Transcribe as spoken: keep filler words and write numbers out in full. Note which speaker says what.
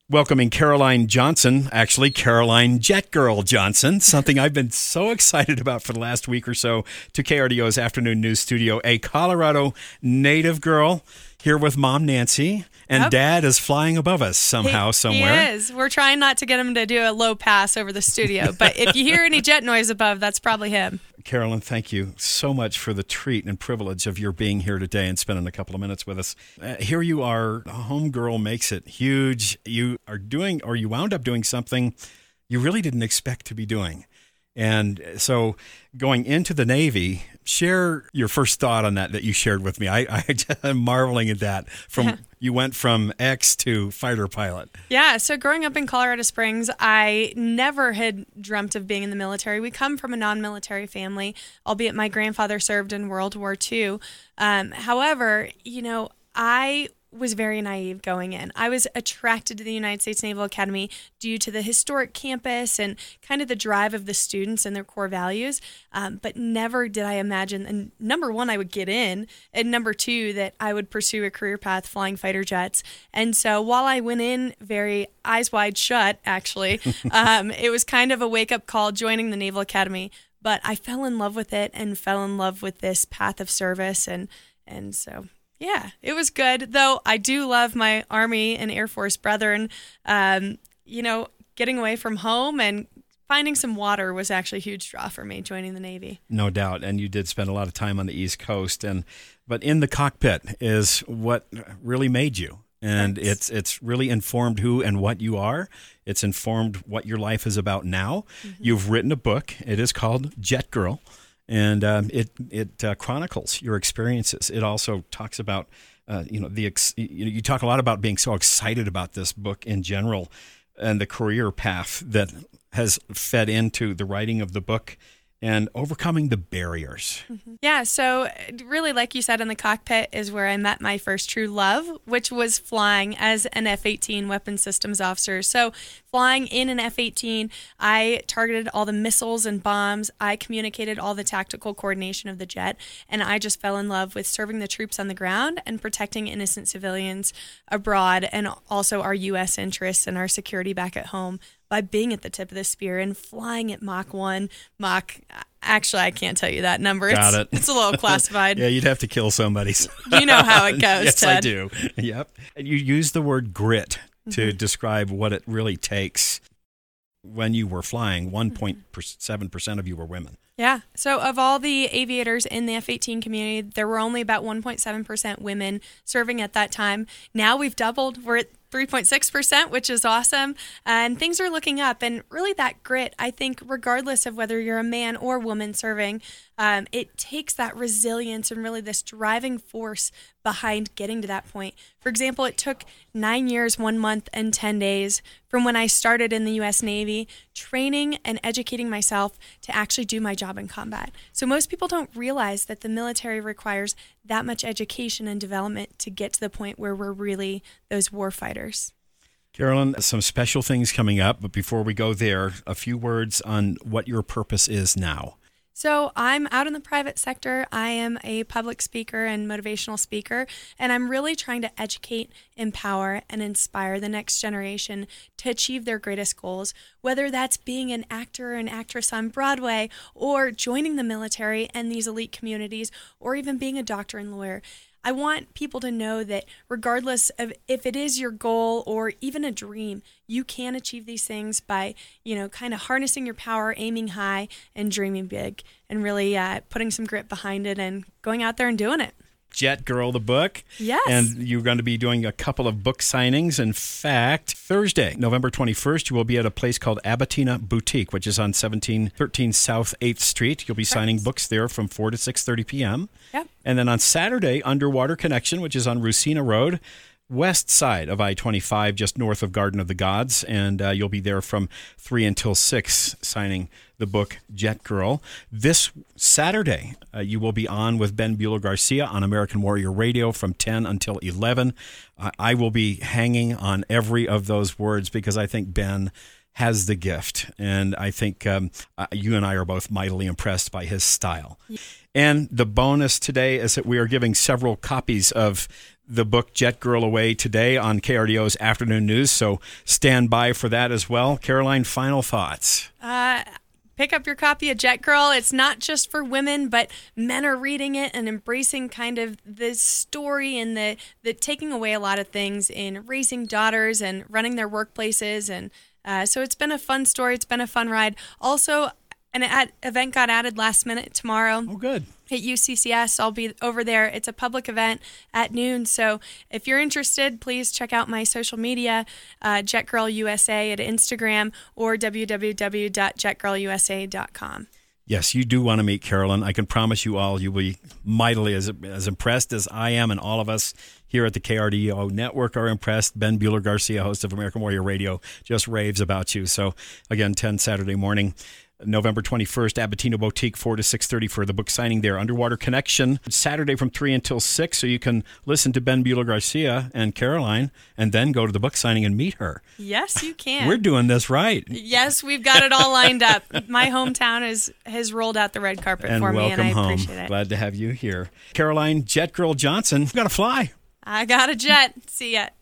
Speaker 1: Welcoming Caroline Johnson, actually Caroline Jet Girl Johnson, something I've been so excited about for the last week or so, to K R D O's Afternoon News Studio. A Colorado native girl here with Mom Nancy, and yep. Dad is flying above us somehow,
Speaker 2: he,
Speaker 1: somewhere.
Speaker 2: He is. We're trying not to get him to do a low pass over the studio, but if you hear any jet noise above, that's probably him.
Speaker 1: Carolyn, thank you so much for the treat and privilege of your being here today and spending a couple of minutes with us. Uh, here you are, Homegirl makes it huge. You are doing, or you wound up doing something you really didn't expect to be doing. And so going into the Navy, share your first thought on that that you shared with me. I, I I'm marveling at that. From you went from X to fighter pilot.
Speaker 2: Yeah, so growing up in Colorado Springs, I never had dreamt of being in the military. We come from a non-military family, albeit my grandfather served in World War Two. Um, however, you know, I was very naive going in. I was attracted to the United States Naval Academy due to the historic campus and kind of the drive of the students and their core values. Um, but never did I imagine, and number one, I would get in, and number two, that I would pursue a career path flying fighter jets. And so while I went in very eyes wide shut, actually, um, it was kind of a wake-up call joining the Naval Academy. But I fell in love with it and fell in love with this path of service. And, and so... Yeah, it was good, though I do love my Army and Air Force brethren. Um, you know, getting away from home and finding some water was actually a huge draw for me joining the Navy.
Speaker 1: No doubt, and you did spend a lot of time on the East Coast, and but in the cockpit is what really made you. And Thanks. it's it's really informed who and what you are. It's informed what your life is about now. Mm-hmm. You've written a book. It is called Jet Girl. And um, it it uh, chronicles your experiences. It also talks about, uh, you know, the ex- you, you talk a lot about being so excited about this book in general and the career path that has fed into the writing of the book and overcoming the barriers.
Speaker 2: Mm-hmm. Yeah, so really, like you said, in the cockpit is where I met my first true love, which was flying as an F eighteen weapons systems officer. So flying in an F eighteen, I targeted all the missiles and bombs. I communicated all the tactical coordination of the jet, and I just fell in love with serving the troops on the ground and protecting innocent civilians abroad, and also our U S interests and our security back at home by being at the tip of the spear and flying at Mach one. Mach, actually, I can't tell you that number.
Speaker 1: Got
Speaker 2: it's,
Speaker 1: it.
Speaker 2: It's a little classified.
Speaker 1: Yeah, you'd have to kill somebody.
Speaker 2: You know how it goes,
Speaker 1: yes,
Speaker 2: Ted.
Speaker 1: I do. Yep. You use the word grit to mm-hmm. describe what it really takes. When you were flying, one point seven percent of you were women.
Speaker 2: Yeah. So of all the aviators in the F eighteen community, there were only about one point seven percent women serving at that time. Now we've doubled. We're at three point six percent, which is awesome. And things are looking up. And really that grit, I think, regardless of whether you're a man or woman serving, um, it takes that resilience and really this driving force behind getting to that point. For example, it took nine years, one month, and ten days from when I started in the U S Navy, training and educating myself to actually do my job in combat. So most people don't realize that the military requires that much education and development to get to the point where we're really those war fighters.
Speaker 1: Carolyn, some special things coming up, but before we go there, a few words on what your purpose is now.
Speaker 2: So I'm out in the private sector. I am a public speaker and motivational speaker, and I'm really trying to educate, empower, and inspire the next generation to achieve their greatest goals, whether that's being an actor or an actress on Broadway, or joining the military and these elite communities, or even being a doctor and lawyer. I want people to know that regardless of if it is your goal or even a dream, you can achieve these things by, you know, kind of harnessing your power, aiming high, and dreaming big, and really uh, putting some grit behind it and going out there and doing it.
Speaker 1: Jet Girl, the book.
Speaker 2: Yes.
Speaker 1: And you're going to be doing a couple of book signings. In fact, Thursday, November twenty-first, you will be at a place called Abatina Boutique, which is on seventeen thirteen South eighth Street. You'll be signing books there from four to six thirty p.m.
Speaker 2: Yep.
Speaker 1: And then on Saturday, Underwater Connection, which is on Rusina Road, west side of I twenty-five, just north of Garden of the Gods. And uh, you'll be there from three until six signing the book Jet Girl. This Saturday, uh, you will be on with Ben Bueller-Garcia on American Warrior Radio from ten until eleven. Uh, I will be hanging on every of those words because I think Ben has the gift. And I think um, uh, you and I are both mightily impressed by his style. Yeah. And the bonus today is that we are giving several copies of the book Jet Girl away today on K R D O's Afternoon News, so stand by for that as well. Caroline, final thoughts?
Speaker 2: Uh, pick up your copy of Jet Girl. It's not just for women, but men are reading it and embracing kind of this story and the, the taking away a lot of things in raising daughters and running their workplaces. And uh, so it's been a fun story. It's been a fun ride. Also, an ad- event got added last minute tomorrow.
Speaker 1: Oh, good.
Speaker 2: At U C C S. I'll be over there. It's a public event at noon. So if you're interested, please check out my social media, uh, Jet Girl U S A at Instagram or w w w dot jet girl u s a dot com.
Speaker 1: Yes, you do want to meet Carolyn. I can promise you all you will be mightily as, as impressed as I am, and all of us here at the K R D O Network are impressed. Ben Bueller-Garcia, host of American Warrior Radio, just raves about you. So again, ten Saturday morning, November twenty-first, Abatino Boutique, four to six thirty for the book signing there. Underwater Connection, Saturday from three until six, so you can listen to Ben Bueller-Garcia and Caroline and then go to the book signing and meet her.
Speaker 2: Yes, you can.
Speaker 1: We're doing this right.
Speaker 2: Yes, we've got it all lined up. My hometown is, has rolled out the red carpet
Speaker 1: and
Speaker 2: for me, and I
Speaker 1: home.
Speaker 2: appreciate it.
Speaker 1: Glad to have you here. Caroline Jet Girl Johnson, you got to fly.
Speaker 2: I got a jet. See ya.